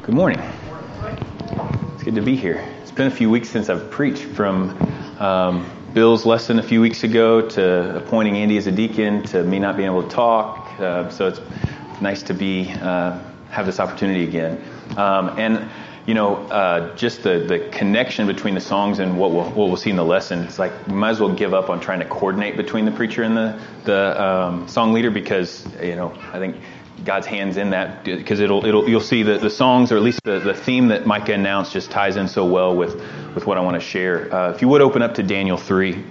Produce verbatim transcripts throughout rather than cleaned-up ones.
Good morning. It's good to be here. It's been a few weeks since I've preached, from um, Bill's lesson a few weeks ago to appointing Andy as a deacon to me not being able to talk. Uh, so it's nice to be uh, have this opportunity again. Um, and you know, uh, just the, the connection between the songs and what we'll, what we'll see in the lesson. It's like we might as well give up on trying to coordinate between the preacher and the the um, song leader, because you know I think God's hands in that, because it'll it'll you'll see that the songs, or at least the, the theme that Micah announced, just ties in so well with with what I want to share. Uh, if you would open up to Daniel three.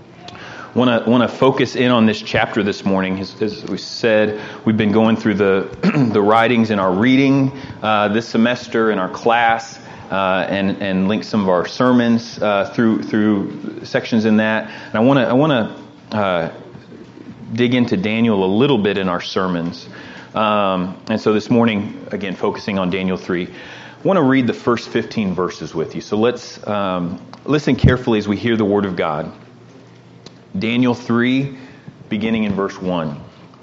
Want to want to focus in on this chapter this morning. As, as we said, we've been going through the the writings in our reading uh, this semester in our class, uh, and and link some of our sermons uh, through through sections in that. And I want to I want to uh, dig into Daniel a little bit in our sermons. Um, and so this morning, again, focusing on Daniel three. I want to read the first fifteen verses with you. So let's um, listen carefully as we hear the Word of God. Daniel three, beginning in verse one.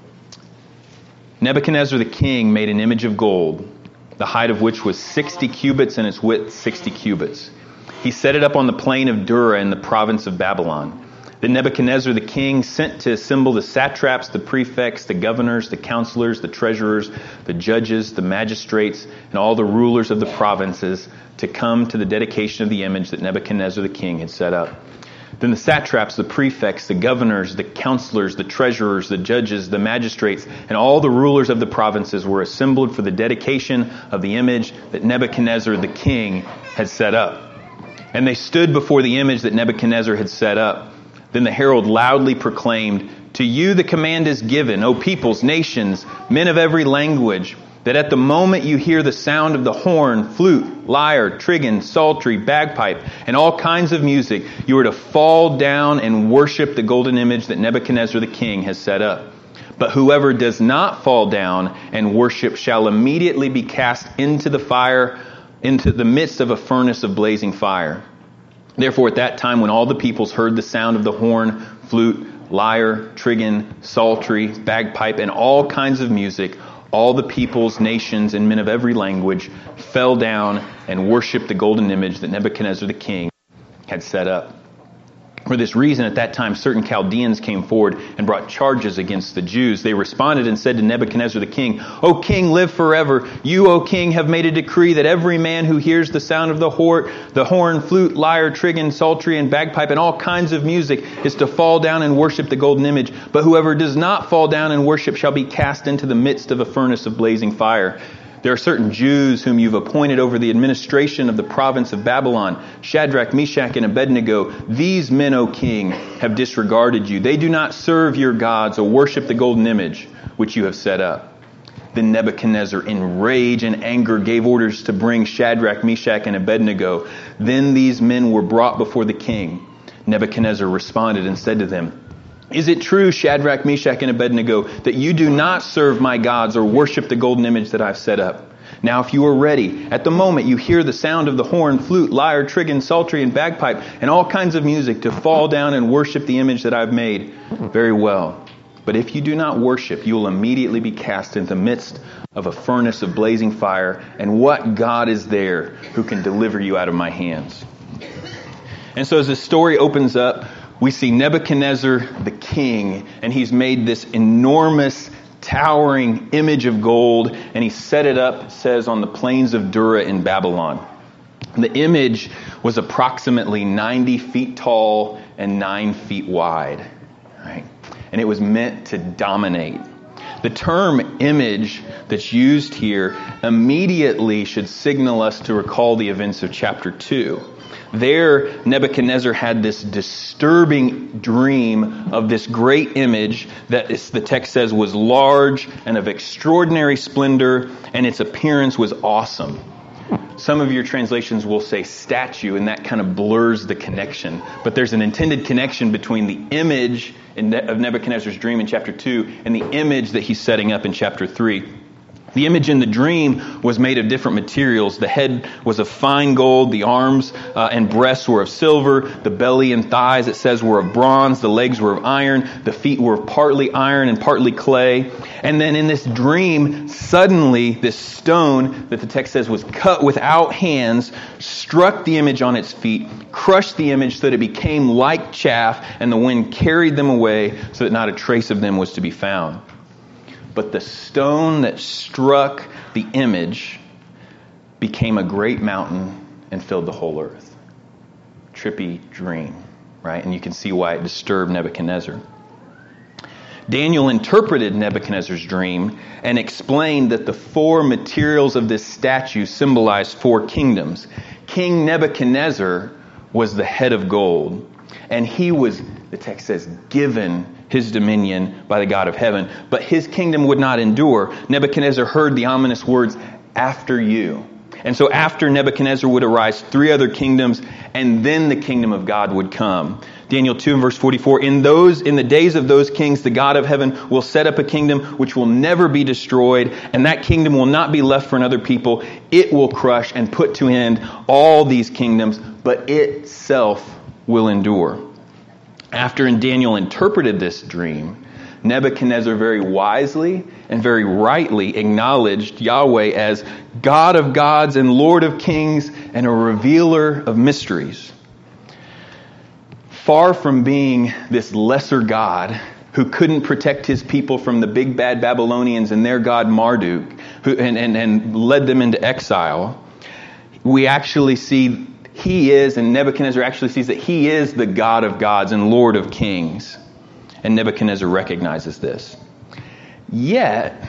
Nebuchadnezzar the king made an image of gold, the height of which was sixty cubits and its width sixty cubits. He set it up on the plain of Dura in the province of Babylon. Then Nebuchadnezzar the king sent to assemble the satraps, the prefects, the governors, the counselors, the treasurers, the judges, the magistrates, and all the rulers of the provinces to come to the dedication of the image that Nebuchadnezzar the king had set up. Then the satraps, the prefects, the governors, the counselors, the treasurers, the judges, the magistrates, and all the rulers of the provinces were assembled for the dedication of the image that Nebuchadnezzar the king had set up. And they stood before the image that Nebuchadnezzar had set up. Then the herald loudly proclaimed, "To you the command is given, O peoples, nations, men of every language, that at the moment you hear the sound of the horn, flute, lyre, trigon, psaltery, bagpipe, and all kinds of music, you are to fall down and worship the golden image that Nebuchadnezzar the king has set up. But whoever does not fall down and worship shall immediately be cast into the fire, into the midst of a furnace of blazing fire." Therefore at that time when all the peoples heard the sound of the horn, flute, lyre, trigon, psaltery, bagpipe, and all kinds of music, all the peoples, nations, and men of every language fell down and worshipped the golden image that Nebuchadnezzar the king had set up. For this reason, at that time, certain Chaldeans came forward and brought charges against the Jews. They responded and said to Nebuchadnezzar the king, "O king, live forever. You, O king, have made a decree that every man who hears the sound of the horn, the horn, flute, lyre, trigon, psaltery, and bagpipe, and all kinds of music, is to fall down and worship the golden image. But whoever does not fall down and worship shall be cast into the midst of a furnace of blazing fire. There are certain Jews whom you've appointed over the administration of the province of Babylon, Shadrach, Meshach, and Abednego. These men, O king, have disregarded you. They do not serve your gods or worship the golden image which you have set up." Then Nebuchadnezzar, in rage and anger, gave orders to bring Shadrach, Meshach, and Abednego. Then these men were brought before the king. Nebuchadnezzar responded and said to them, "Is it true, Shadrach, Meshach, and Abednego, that you do not serve my gods or worship the golden image that I've set up? Now if you are ready, at the moment you hear the sound of the horn, flute, lyre, trigon, psaltery, and bagpipe, and all kinds of music, to fall down and worship the image that I've made, very well. But if you do not worship, you will immediately be cast into the midst of a furnace of blazing fire, and what God is there who can deliver you out of my hands?" And so as the story opens up, we see Nebuchadnezzar the king, and he's made this enormous, towering image of gold, and he set it up, it says, on the plains of Dura in Babylon. The image was approximately ninety feet tall and nine feet wide, right? And it was meant to dominate. The term image that's used here immediately should signal us to recall the events of chapter two. There, Nebuchadnezzar had this disturbing dream of this great image that is, the text says was large and of extraordinary splendor, and its appearance was awesome. Some of your translations will say statue, and that kind of blurs the connection. But there's an intended connection between the image in Ne- of Nebuchadnezzar's dream in chapter two and the image that he's setting up in chapter three. The image in the dream was made of different materials. The head was of fine gold. The arms uh, and breasts were of silver. The belly and thighs, it says, were of bronze. The legs were of iron. The feet were partly iron and partly clay. And then in this dream, suddenly this stone that the text says was cut without hands, struck the image on its feet, crushed the image so that it became like chaff, and the wind carried them away so that not a trace of them was to be found. But the stone that struck the image became a great mountain and filled the whole earth. Trippy dream, right? And you can see why it disturbed Nebuchadnezzar. Daniel interpreted Nebuchadnezzar's dream and explained that the four materials of this statue symbolized four kingdoms. King Nebuchadnezzar was the head of gold, and he was, the text says, given his dominion by the God of heaven. But his kingdom would not endure. Nebuchadnezzar heard the ominous words, "After you." And so after Nebuchadnezzar would arise three other kingdoms, and then the kingdom of God would come. Daniel two and verse forty-four, in those, in the days of those kings, the God of heaven will set up a kingdom which will never be destroyed, and that kingdom will not be left for another people. It will crush and put to end all these kingdoms, but itself will endure. After Daniel interpreted this dream, Nebuchadnezzar very wisely and very rightly acknowledged Yahweh as God of gods and Lord of kings and a revealer of mysteries. Far from being this lesser God who couldn't protect his people from the big bad Babylonians and their god Marduk, who, and, and, and led them into exile, we actually see he is, and Nebuchadnezzar actually sees that he is the God of gods and Lord of kings. And Nebuchadnezzar recognizes this. Yet,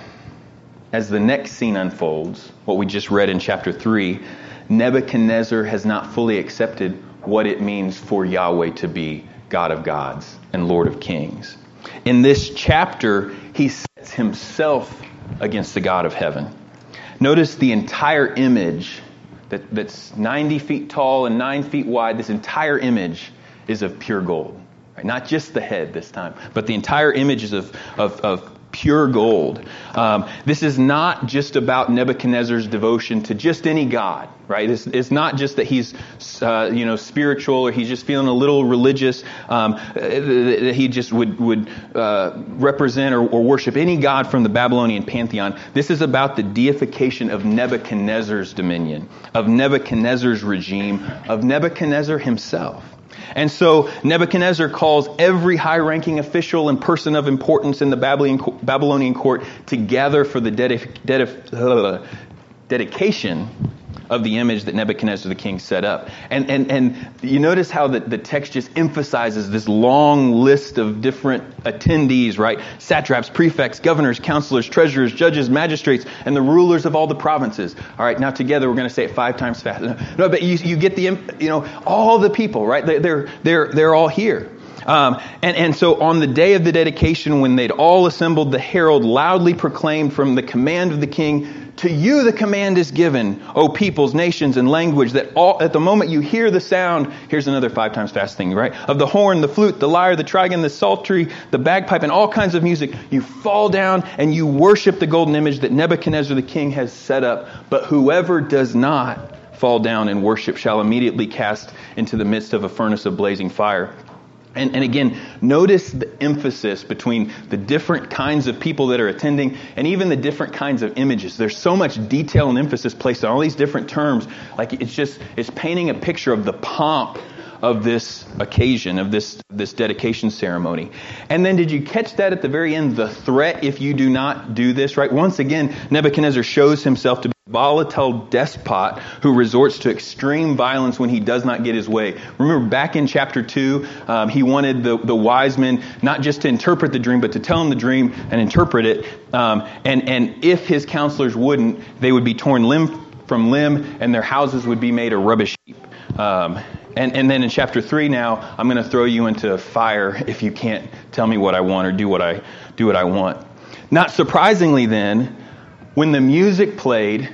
as the next scene unfolds, what we just read in chapter three, Nebuchadnezzar has not fully accepted what it means for Yahweh to be God of gods and Lord of kings. In this chapter, he sets himself against the God of heaven. Notice the entire image that, that's ninety feet tall and nine feet wide. This entire image is of pure gold. Right? Not just the head this time, but the entire image is of, of, of pure gold. Um, this is not just about Nebuchadnezzar's devotion to just any god, right? It's, it's not just that he's, uh, you know, spiritual or he's just feeling a little religious. Um, that he just would would uh, represent or, or worship any god from the Babylonian pantheon. This is about the deification of Nebuchadnezzar's dominion, of Nebuchadnezzar's regime, of Nebuchadnezzar himself. And so Nebuchadnezzar calls every high-ranking official and person of importance in the Babylonian court to gather for the dedic- dedic- uh, dedication of the image that Nebuchadnezzar the king set up. And and and you notice how the, the text just emphasizes this long list of different attendees, right? Satraps, prefects, governors, counselors, treasurers, judges, magistrates, and the rulers of all the provinces. All right, now together we're going to say it five times fast. No, but you you get the, you know, all the people, right? They, they're they're they're all here. Um, and, and so on the day of the dedication, when they'd all assembled, the herald loudly proclaimed from the command of the king, "To you the command is given, O peoples, nations, and language, that all at the moment you hear the sound," here's another five times fast thing, right? "Of the horn, the flute, the lyre, the trigon, the psaltery, the bagpipe, and all kinds of music, you fall down and you worship the golden image that Nebuchadnezzar the king has set up. But whoever does not fall down and worship shall immediately cast into the midst of a furnace of blazing fire." And, and again, notice the emphasis between the different kinds of people that are attending and even the different kinds of images. There's so much detail and emphasis placed on all these different terms. Like it's just, it's painting a picture of the pomp of this occasion, of this, this dedication ceremony. And then did you catch that at the very end? The threat if you do not do this, right? Once again, Nebuchadnezzar shows himself to be a volatile despot who resorts to extreme violence when he does not get his way. Remember back in chapter two, um, he wanted the, the wise men not just to interpret the dream, but to tell him the dream and interpret it. Um, and, and if his counselors wouldn't, they would be torn limb from limb and their houses would be made a rubbish heap. Um, and, and then in chapter three now, I'm going to throw you into fire if you can't tell me what I want or do what I do what I want. Not surprisingly then, when the music played,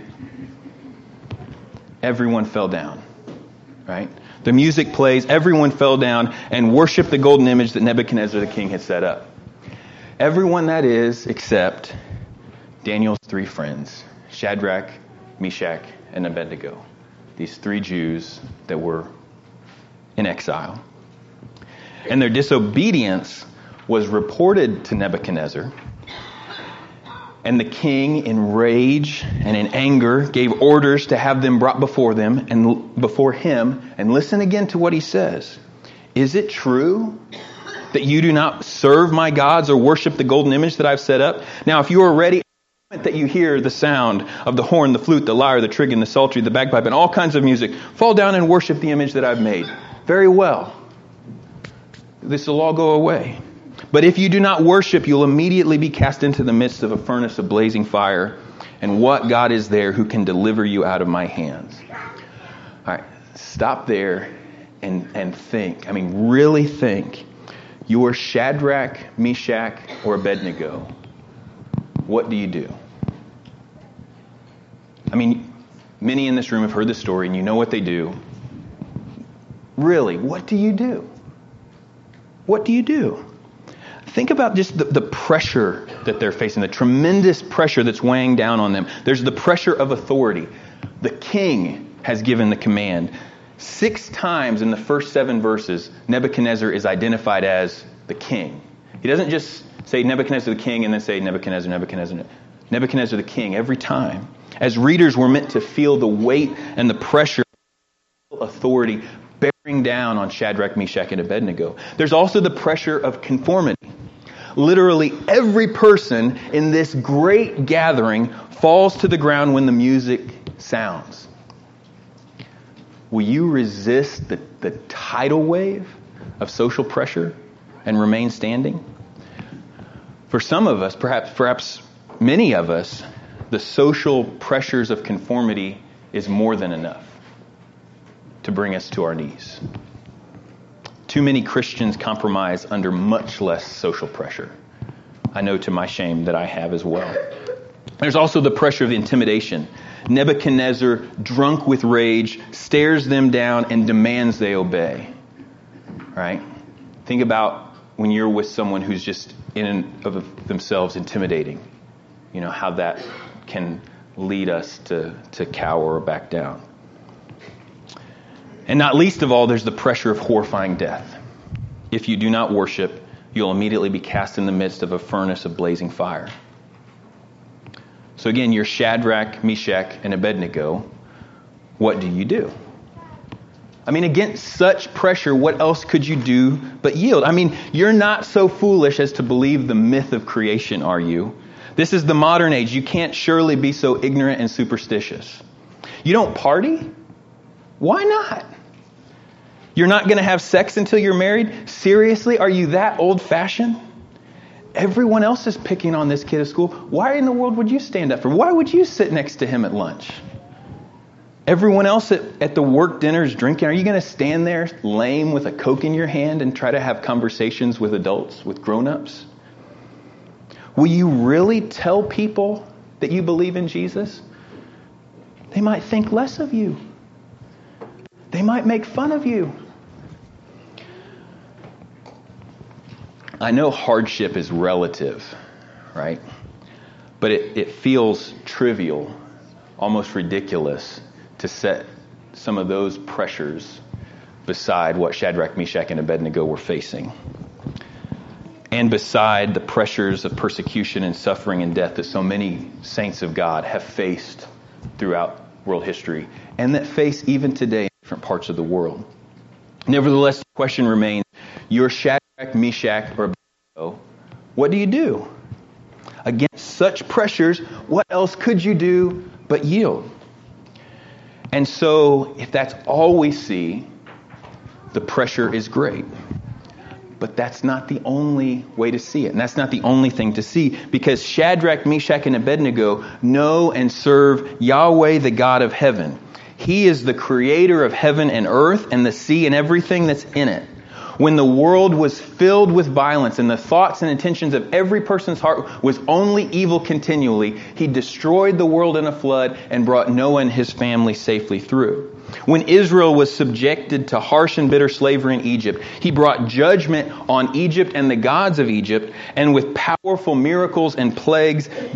everyone fell down, right? The music plays, everyone fell down and worshiped the golden image that Nebuchadnezzar the king had set up. Everyone, that is, except Daniel's three friends, Shadrach, Meshach, and Abednego. These three Jews that were in exile. And their disobedience was reported to Nebuchadnezzar. And the king, in rage and in anger, gave orders to have them brought before them and before him. And listen again to what he says. Is it true that you do not serve my gods or worship the golden image that I've set up? Now, if you are ready, that you hear the sound of the horn, the flute, the lyre, the trigon, the psaltery, the bagpipe, and all kinds of music, fall down and worship the image that I've made. Very well. This will all go away. But if you do not worship, you'll immediately be cast into the midst of a furnace of blazing fire. And what God is there who can deliver you out of my hands? All right, stop there and, and think. I mean, really think. You are Shadrach, Meshach, or Abednego. What do you do? I mean, many in this room have heard the story and you know what they do. Really, what do you do? What do you do? Think about just the, the pressure that they're facing, the tremendous pressure that's weighing down on them. There's the pressure of authority. The king has given the command. Six times in the first seven verses, Nebuchadnezzar is identified as the king. He doesn't just say Nebuchadnezzar the king and then say Nebuchadnezzar, Nebuchadnezzar, Nebuchadnezzar the king every time. As readers, we're meant to feel the weight and the pressure of authority bearing down on Shadrach, Meshach, and Abednego. There's also the pressure of conformity. Literally every person in this great gathering falls to the ground when the music sounds. Will you resist the, the tidal wave of social pressure and remain standing? For some of us, perhaps, perhaps many of us, the social pressures of conformity is more than enough to bring us to our knees. Too many Christians compromise under much less social pressure. I know to my shame that I have as well. There's also the pressure of intimidation. Nebuchadnezzar, drunk with rage, stares them down and demands they obey. Right? Think about when you're with someone who's just in and of themselves intimidating. You know, how that can lead us to, to cower or back down. And not least of all, there's the pressure of horrifying death. If you do not worship, you'll immediately be cast in the midst of a furnace of blazing fire. So again, you're Shadrach, Meshach, and Abednego. What do you do? I mean, against such pressure, what else could you do but yield? I mean, you're not so foolish as to believe the myth of creation, are you? This is the modern age. You can't surely be so ignorant and superstitious. You don't party? Why not? You're not going to have sex until you're married? Seriously? Are you that old-fashioned? Everyone else is picking on this kid at school. Why in the world would you stand up for him? Why would you sit next to him at lunch? Everyone else at, at the work dinner is drinking. Are you going to stand there lame with a Coke in your hand and try to have conversations with adults, with grown-ups? Will you really tell people that you believe in Jesus? They might think less of you. They might make fun of you. I know hardship is relative, right? But it, it feels trivial, almost ridiculous, to set some of those pressures beside what Shadrach, Meshach, and Abednego were facing. And beside the pressures of persecution and suffering and death that so many saints of God have faced throughout world history, and that face even today in different parts of the world. Nevertheless, the question remains, you're Shadrach, Meshach, or Abednego. What do you do? Against such pressures, what else could you do but yield? And so, if that's all we see, the pressure is great. But that's not the only way to see it. And that's not the only thing to see. Because Shadrach, Meshach, and Abednego know and serve Yahweh, the God of heaven. He is the creator of heaven and earth and the sea and everything that's in it. When the world was filled with violence and the thoughts and intentions of every person's heart was only evil continually, He destroyed the world in a flood and brought Noah and his family safely through. When Israel was subjected to harsh and bitter slavery in Egypt, He brought judgment on Egypt and the gods of Egypt, and with powerful miracles and plagues delivered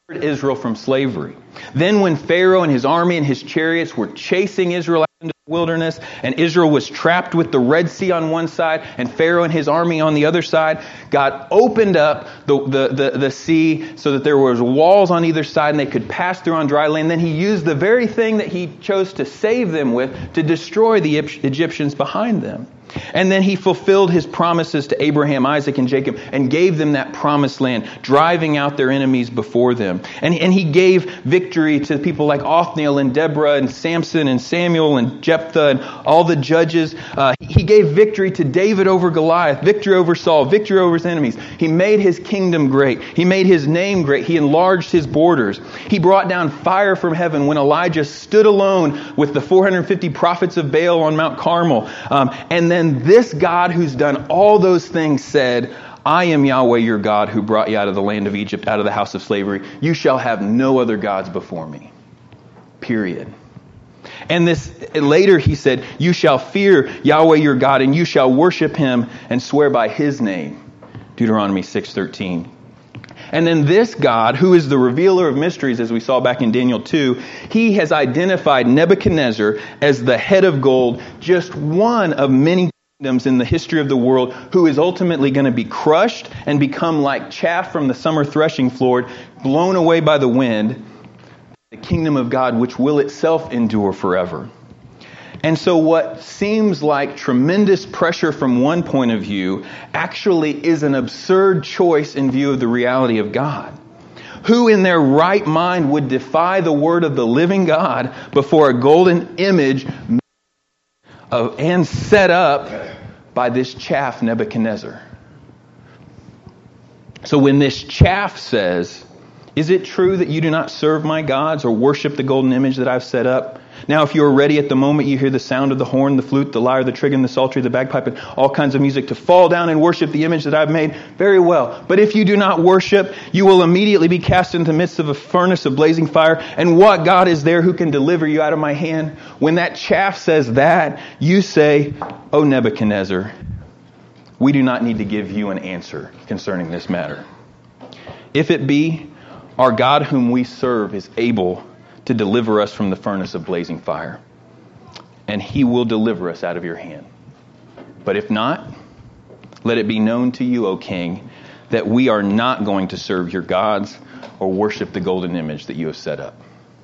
Israel from slavery. Then when Pharaoh and his army and his chariots were chasing Israel out into the wilderness, and Israel was trapped with the Red Sea on one side and Pharaoh and his army on the other side, God opened up the, the, the, the sea so that there was walls on either side and they could pass through on dry land. Then he used the very thing that he chose to save them with to destroy the Egyptians behind them. And then he fulfilled his promises to Abraham, Isaac, and Jacob and gave them that promised land, driving out their enemies before them. And, and he gave victory to people like Othniel and Deborah and Samson and Samuel and Jephthah and all the judges. Uh, he gave victory to David over Goliath, victory over Saul, victory over his enemies. He made his kingdom great. He made his name great. He enlarged his borders. He brought down fire from heaven when Elijah stood alone with the four hundred fifty prophets of Baal on Mount Carmel. Um, and then And this God who's done all those things said, I am Yahweh your God who brought you out of the land of Egypt, out of the house of slavery. You shall have no other gods before me. Period. And this later he said, you shall fear Yahweh your God and you shall worship him and swear by his name. Deuteronomy six thirteen. And then this God, who is the revealer of mysteries, as we saw back in Daniel two, he has identified Nebuchadnezzar as the head of gold, just one of many kingdoms in the history of the world, who is ultimately going to be crushed and become like chaff from the summer threshing floor, blown away by the wind, the kingdom of God, which will itself endure forever. And so what seems like tremendous pressure from one point of view actually is an absurd choice in view of the reality of God. Who in their right mind would defy the word of the living God before a golden image of, and set up by this chaff Nebuchadnezzar? So when this chaff says, is it true that you do not serve my gods or worship the golden image that I've set up? Now, if you are ready at the moment you hear the sound of the horn, the flute, the lyre, the trigon, the psaltery, the bagpipe, and all kinds of music to fall down and worship the image that I've made, very well. But if you do not worship, you will immediately be cast into the midst of a furnace of blazing fire. And what God is there who can deliver you out of my hand? When that chaff says that, you say, O Nebuchadnezzar, we do not need to give you an answer concerning this matter. If it be, our God whom we serve is able to deliver us from the furnace of blazing fire, and he will deliver us out of your hand. But if not, let it be known to you, O king, that we are not going to serve your gods or worship the golden image that you have set up.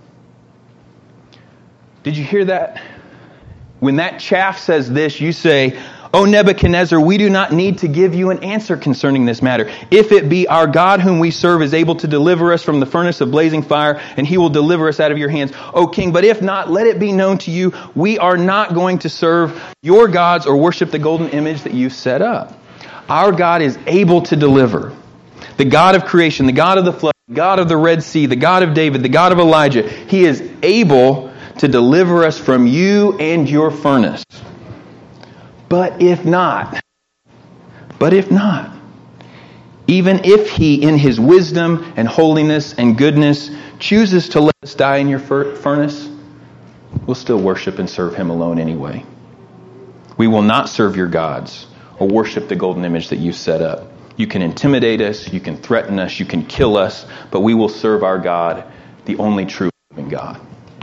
Did you hear that? When that chaff says this, you say, O Nebuchadnezzar, we do not need to give you an answer concerning this matter. If it be our God whom we serve is able to deliver us from the furnace of blazing fire, and he will deliver us out of your hands, O king. But if not, let it be known to you, we are not going to serve your gods or worship the golden image that you've set up. Our God is able to deliver. The God of creation, the God of the flood, the God of the Red Sea, the God of David, the God of Elijah. He is able to deliver us from you and your furnace. But if not, but if not, even if he in his wisdom and holiness and goodness chooses to let us die in your furnace, we'll still worship and serve him alone anyway. We will not serve your gods or worship the golden image that you set up. You can intimidate us, you can threaten us, you can kill us, but we will serve our God, the only true living God.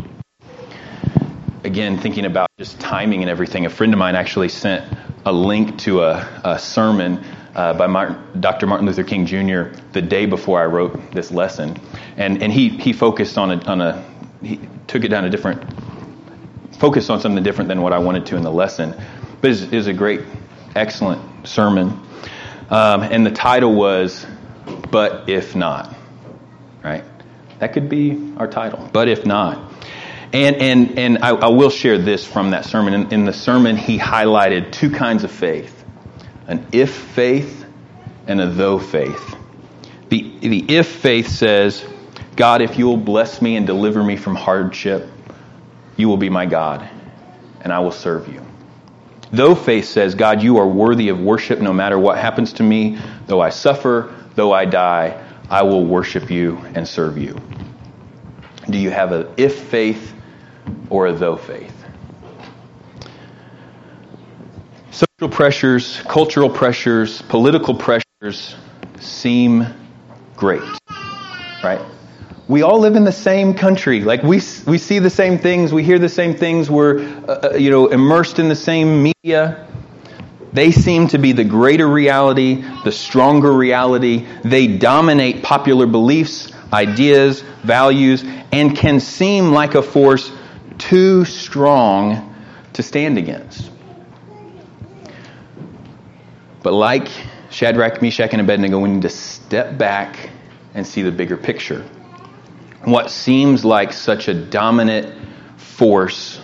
Again, thinking about just timing and everything, a friend of mine actually sent a link to a, a sermon uh, by Martin, Doctor Martin Luther King Junior the day before I wrote this lesson, and and he he focused on a on a he took it down a different focused on something different than what I wanted to in the lesson, but it was a great, excellent sermon, um, and the title was "But If Not," right? That could be our title, "But If Not." And and and I, I will share this from that sermon. In, in the sermon, he highlighted two kinds of faith: an if faith and a though faith. The the if faith says, God, if you will bless me and deliver me from hardship, you will be my God, and I will serve you. Though faith says, God, you are worthy of worship no matter what happens to me. Though I suffer, though I die, I will worship you and serve you. Do you have an if faith or a though faith? Social pressures, cultural pressures, political pressures seem great, right? we all live in the same country. Like we we see the same things, we hear the same things, we're uh, you know immersed in the same media. They seem to be the greater reality, the stronger reality. They dominate popular beliefs, ideas, values, and can seem like a force too strong to stand against. But like Shadrach, Meshach, and Abednego, we need to step back and see the bigger picture. What seems like such a dominant force,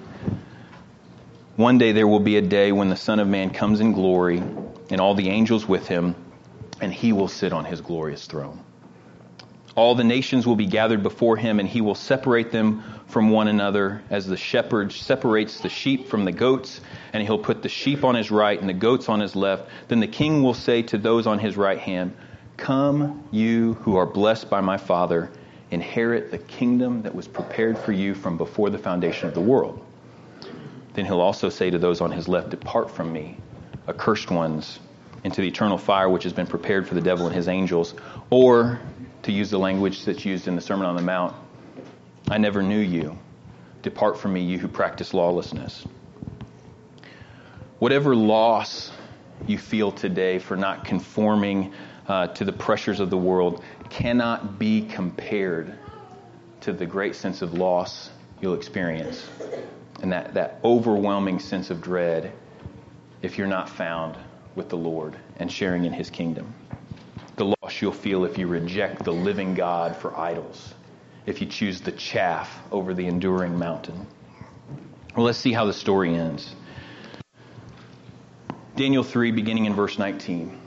one day there will be a day when the Son of Man comes in glory and all the angels with him, and he will sit on his glorious throne. All the nations will be gathered before him, and he will separate them from one another as the shepherd separates the sheep from the goats, and he'll put the sheep on his right and the goats on his left. Then the king will say to those on his right hand, "Come, you who are blessed by my Father, inherit the kingdom that was prepared for you from before the foundation of the world." Then he'll also say to those on his left, "Depart from me, accursed ones, into the eternal fire which has been prepared for the devil and his angels." Or, to use the language that's used in the Sermon on the Mount, "I never knew you. Depart from me, you who practice lawlessness." Whatever loss you feel today for not conforming uh, to the pressures of the world cannot be compared to the great sense of loss you'll experience and that, that overwhelming sense of dread if you're not found with the Lord and sharing in his kingdom. The loss you'll feel if you reject the living God for idols, if you choose the chaff over the enduring mountain. Well, let's see how the story ends. Daniel three, beginning in verse nineteen.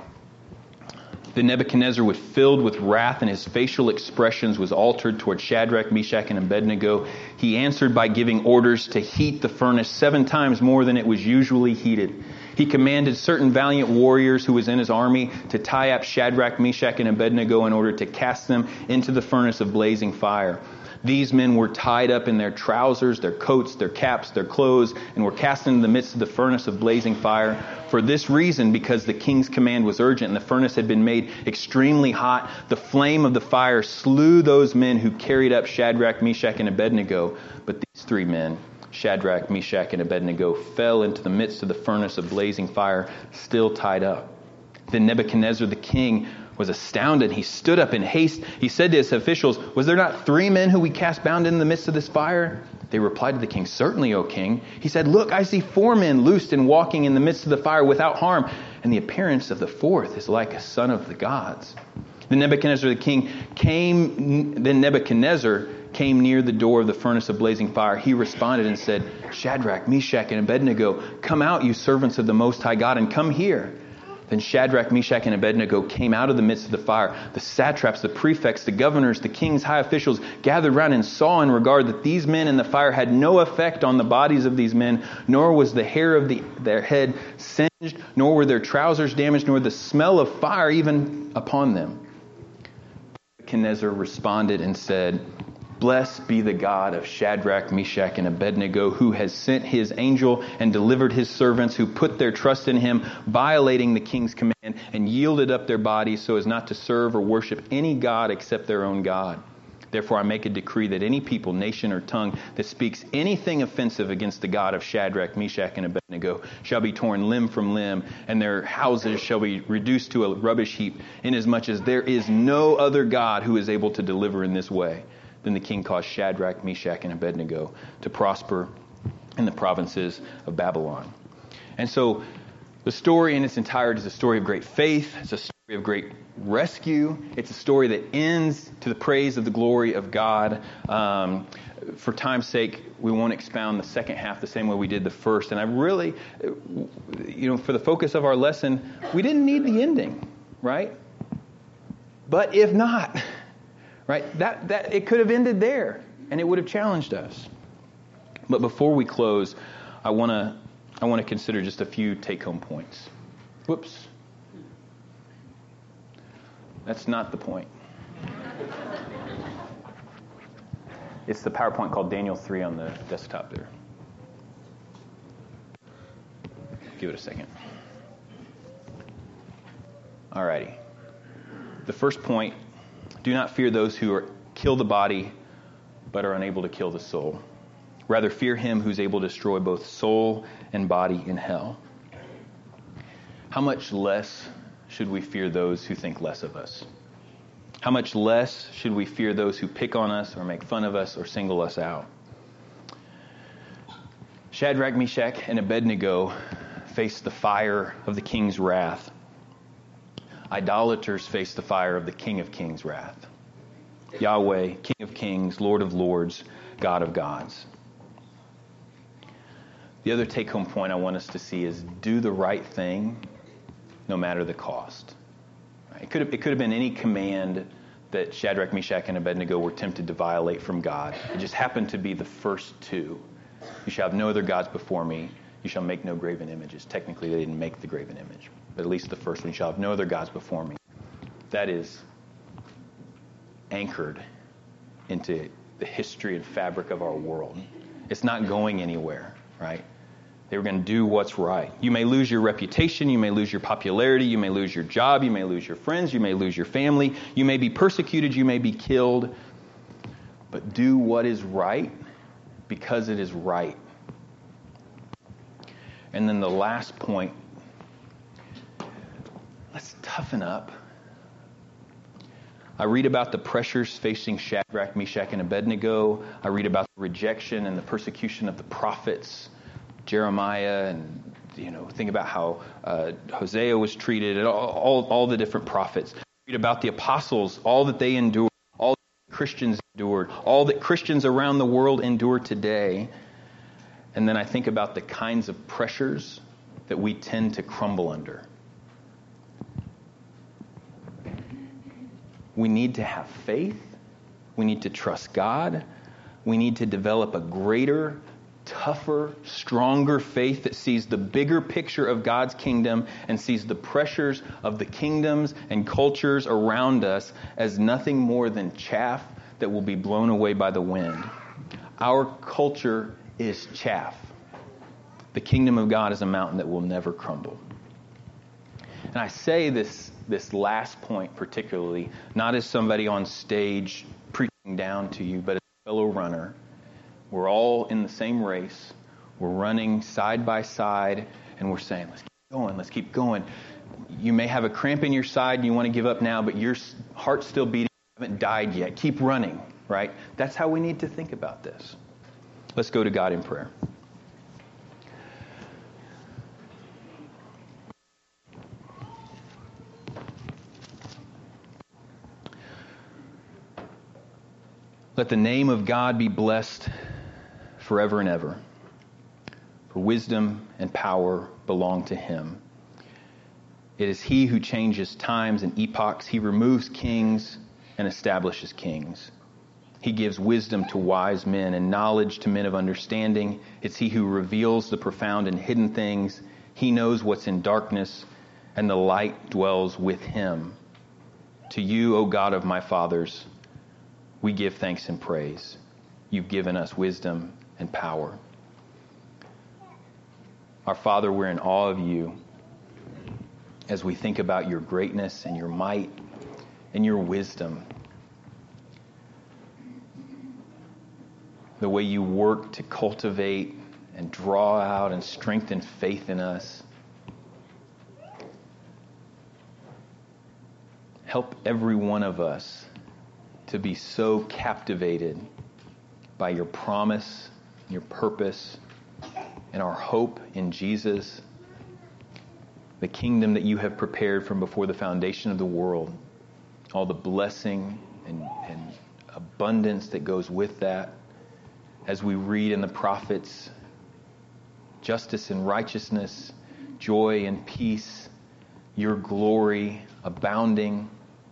Then Nebuchadnezzar was filled with wrath, and his facial expressions was altered toward Shadrach, Meshach, and Abednego. He answered by giving orders to heat the furnace seven times more than it was usually heated. He commanded certain valiant warriors who was in his army to tie up Shadrach, Meshach, and Abednego in order to cast them into the furnace of blazing fire. These men were tied up in their trousers, their coats, their caps, their clothes, and were cast into the midst of the furnace of blazing fire. For this reason, because the king's command was urgent and the furnace had been made extremely hot, the flame of the fire slew those men who carried up Shadrach, Meshach, and Abednego. But these three men, Shadrach, Meshach, and Abednego, fell into the midst of the furnace of blazing fire, still tied up. Then Nebuchadnezzar the king was astounded. He stood up in haste. He said to his officials, "Was there not three men who we cast bound in the midst of this fire?" They replied to the king, "Certainly, O king." He said, "Look, I see four men loosed and walking in the midst of the fire without harm, and the appearance of the fourth is like a son of the gods." Then Nebuchadnezzar the king came, then Nebuchadnezzar came near the door of the furnace of blazing fire. He responded and said, "Shadrach, Meshach, and Abednego, come out, you servants of the Most High God, and come here." Then Shadrach, Meshach, and Abednego came out of the midst of the fire. The satraps, the prefects, the governors, the king's high officials gathered round and saw in regard that these men in the fire had no effect on the bodies of these men, nor was the hair of the, their head singed, nor were their trousers damaged, nor the smell of fire even upon them. Nebuchadnezzar responded and said, "Blessed be the God of Shadrach, Meshach, and Abednego, who has sent his angel and delivered his servants who put their trust in him, violating the king's command, and yielded up their bodies so as not to serve or worship any god except their own God. Therefore I make a decree that any people, nation, or tongue that speaks anything offensive against the God of Shadrach, Meshach, and Abednego shall be torn limb from limb, and their houses shall be reduced to a rubbish heap, inasmuch as there is no other God who is able to deliver in this way." Then the king caused Shadrach, Meshach, and Abednego to prosper in the provinces of Babylon. And so the story in its entirety is a story of great faith. It's a story of great rescue. It's a story that ends to the praise of the glory of God. Um, for time's sake, we won't expound the second half the same way we did the first. And I really, you know, for the focus of our lesson, we didn't need the ending, right? But if not... Right? That that it could have ended there, and it would have challenged us. But before we close, I want to I want to consider just a few take-home points. Whoops. That's not the point. It's the PowerPoint called Daniel three on the desktop there. Give it a second. Alrighty. The first point: do not fear those who are kill the body, but are unable to kill the soul. Rather, fear him who's able to destroy both soul and body in hell. How much less should we fear those who think less of us? How much less should we fear those who pick on us or make fun of us or single us out? Shadrach, Meshach, and Abednego faced the fire of the king's wrath. Idolaters face the fire of the King of Kings' wrath. Yahweh, King of Kings, Lord of Lords, God of gods. The other take-home point I want us to see is do the right thing no matter the cost. It could have, it could have been any command that Shadrach, Meshach, and Abednego were tempted to violate from God. It just happened to be the first two. You shall have no other gods before me. You shall make no graven images. Technically, they didn't make the graven image, but at least the first one, you shall have no other gods before me. That is anchored into the history and fabric of our world. It's not going anywhere, right? They were going to do what's right. You may lose your reputation. You may lose your popularity. You may lose your job. You may lose your friends. You may lose your family. You may be persecuted. You may be killed. But do what is right because it is right. And then the last point, let's toughen up. I read about the pressures facing Shadrach, Meshach, and Abednego. I read about the rejection and the persecution of the prophets, Jeremiah, and you know, think about how uh, Hosea was treated, and all, all, all the different prophets. I read about the apostles, all that they endured, all that Christians endured, all that Christians around the world endure today. And then I think about the kinds of pressures that we tend to crumble under. We need to have faith. We need to trust God. We need to develop a greater, tougher, stronger faith that sees the bigger picture of God's kingdom and sees the pressures of the kingdoms and cultures around us as nothing more than chaff that will be blown away by the wind. Our culture is chaff. The kingdom of God is a mountain that will never crumble. And I say this this last point particularly, not as somebody on stage preaching down to you, but as a fellow runner. We're all in the same race. We're running side by side, and we're saying, let's keep going, let's keep going. You may have a cramp in your side and you want to give up now, but your heart's still beating. You haven't died yet. Keep running, right? That's how we need to think about this. Let's go to God in prayer. Let the name of God be blessed forever and ever. For wisdom and power belong to him. It is he who changes times and epochs. He removes kings and establishes kings. He gives wisdom to wise men and knowledge to men of understanding. It's he who reveals the profound and hidden things. He knows what's in darkness, and the light dwells with him. To you, O God of my fathers, we give thanks and praise. You've given us wisdom and power. Our Father, we're in awe of you as we think about your greatness and your might and your wisdom. The way you work to cultivate and draw out and strengthen faith in us. Help every one of us to be so captivated by your promise, your purpose, and our hope in Jesus, the kingdom that you have prepared from before the foundation of the world, all the blessing and, and abundance that goes with that. As we read in the prophets, justice and righteousness, joy and peace, your glory abounding,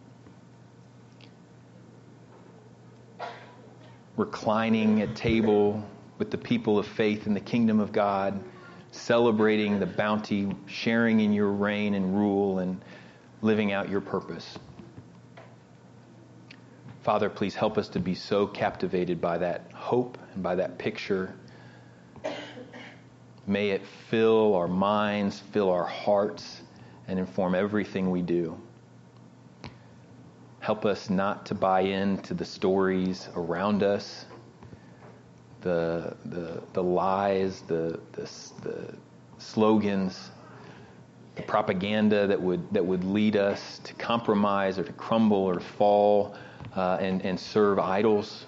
reclining at table with the people of faith in the kingdom of God, celebrating the bounty, sharing in your reign and rule, and living out your purpose. Father, please help us to be so captivated by that hope and by that picture. May it fill our minds, fill our hearts, and inform everything we do. Help us not to buy into the stories around us, the the the lies, the the, the slogans, the propaganda that would that would lead us to compromise or to crumble or fall uh, and and serve idols.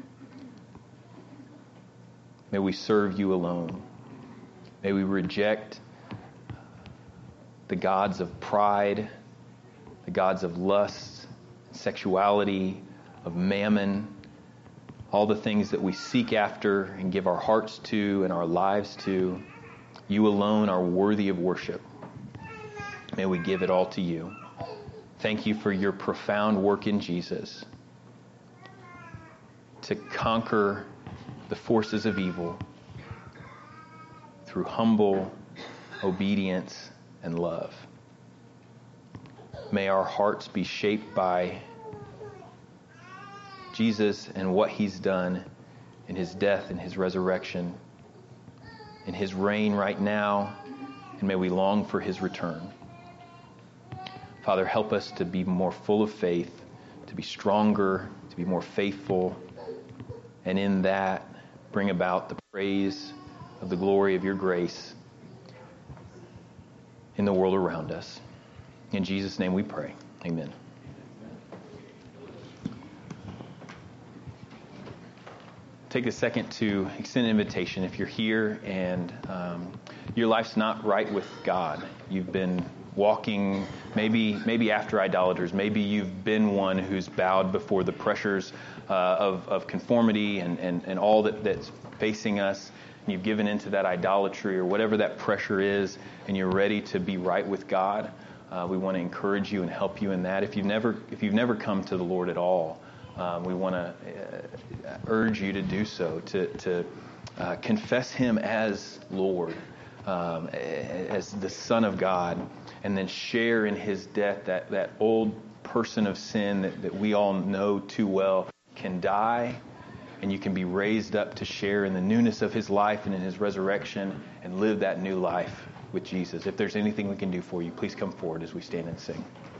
May we serve you alone. May we reject the gods of pride, the gods of lust, sexuality, of mammon, all the things that we seek after and give our hearts to and our lives to. You alone are worthy of worship. May we give it all to you. Thank you for your profound work in Jesus to conquer the forces of evil through humble obedience and love. May our hearts be shaped by Jesus and what he's done in his death and his resurrection, in his reign right now, and may we long for his return. Father, help us to be more full of faith, to be stronger, to be more faithful, and in that bring about the praise of the glory of your grace in the world around us. In Jesus' name we pray. Amen. Take a second to extend an invitation. If you're here and um, your life's not right with God, you've been walking maybe maybe after idolaters, maybe you've been one who's bowed before the pressures uh, of, of conformity and, and, and all that, that's facing us, and you've given into that idolatry or whatever that pressure is, and you're ready to be right with God, uh, we want to encourage you and help you in that. If you've never if you've never come to the Lord at all, um, we want to uh, urge you to do so, to, to uh, confess him as Lord, um, as the Son of God, and then share in his death, that, that old person of sin that, that we all know too well can die, and you can be raised up to share in the newness of his life and in his resurrection and live that new life with Jesus. If there's anything we can do for you, please come forward as we stand and sing.